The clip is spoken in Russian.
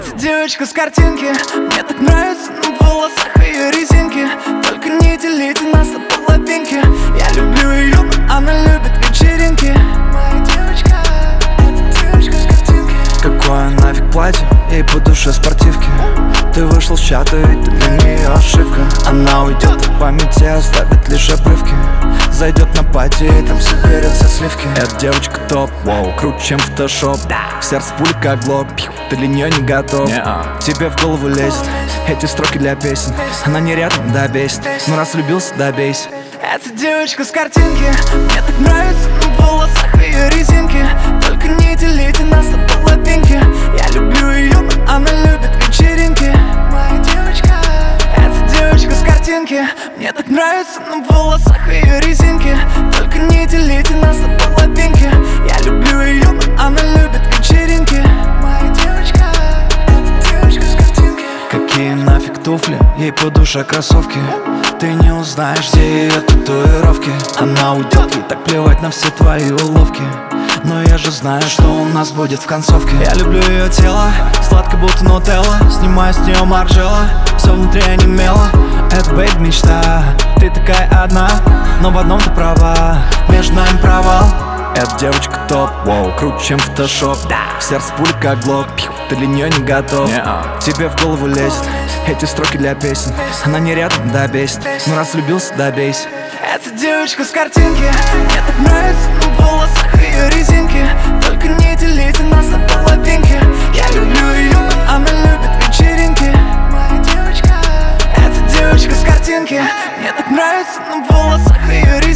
Эта девочка с картинки, мне так нравится на волосах ее резинки. Только не делите нас на половинки. Я люблю ее, но она любит вечеринки. Моя девочка, эта девочка с картинки. Какое нафиг платье, ей по душе спортивки. Ты вышел с чата, ведь ты для нее ошибка. Она уйдет в памяти, оставит лишь обрывки. Зайдет на пати, и там соберется сливки. Эта девочка топ, воу, круче, чем фотошоп. Сердце пули как глок, ты для нее не готов. Тебе в голову лезет эти строки для песен. Она не рядом, да бесит, но раз влюбился, да бейся. Эта девочка с картинки, мне так нравится на волосах ее резинки. Только не делите нас на половинки. Я люблю ее, но она любит вечеринки. Моя девочка, эта девочка с картинки, мне так нравится на волосах ее резинки. Только не делите нас на половинки. Я люблю ее, но она любит вечеринки. Моя девочка, эта девочка с картинки. Какие нафиг туфли, ей по душе кроссовки. Ты не узнаешь, где ее татуировки. Она уйдет, ей так плевать на все твои уловки. Но я же знаю, что у нас будет в концовке. Я люблю ее тело, сладко будто нутелла. Снимаю с нее маржела, все внутри онемело. Это бэйб мечта, ты такая одна, но в одном ты права, между нами провал. Эта девочка топ, воу, круче, чем фотошоп. Сердце пули как глок, ты для нее не готов. Тебе в голову лезет эти строки для песен. Она не рядом, да бесит, но раз влюбился, да бейся. Эта девочка с картинки, мне так нравится на волосах ее резинки. Только не делите нас на половинки. Я люблю ее, но она любит вечеринки. Моя девочка, эта девочка с картинки, мне так нравится на волосах ее резинки.